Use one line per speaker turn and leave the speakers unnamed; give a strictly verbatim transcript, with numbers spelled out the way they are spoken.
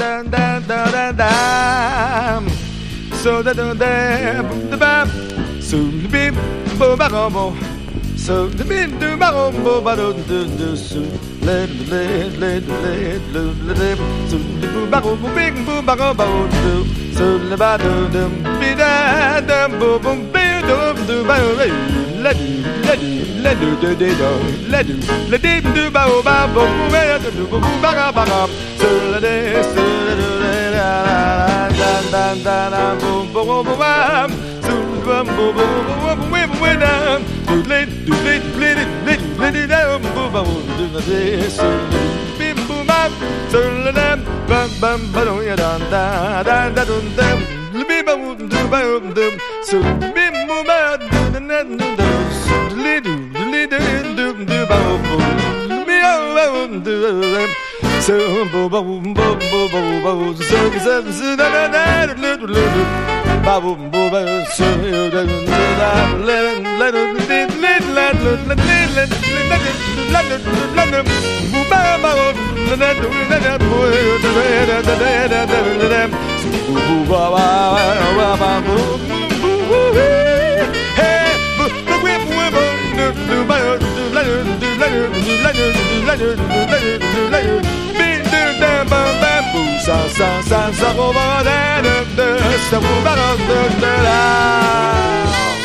da da da da. So da da da da ba. So the bim bo ba go bo. So the bim do ba go bo ba do do do so. Let let let let let let. So the bo ba go bo big bo ba go ba do. So the ba do do be da da bo bo be do do ba do. Let let let do do do do. Let do let do do ba bo ba bo be do do bo ba ga ba ga. So let it so let da da da da da bo bo bo ba. Bum bum bum bum bum bum down. Do let do let let it let let it down. Bum bum do the this. Bim bum bam. So let them bum bum bum ya da da da da dum dum. Bim bum do bum dum. So bim bum bam do the net do do. Let do let do do do bum bum. Me bum do. So bum bum bum bum bum bum. So so so da da da da da. Ba boom boom ba so you da da let let let let let let let let let let let boom ba ba let let let boy da da da da da da da boom ba ba ba ba boom hey boom boom boom do ba do let do let do let do let do let do be do da ba ba boom sa sa sa sa go ba da da sa bo ba da da da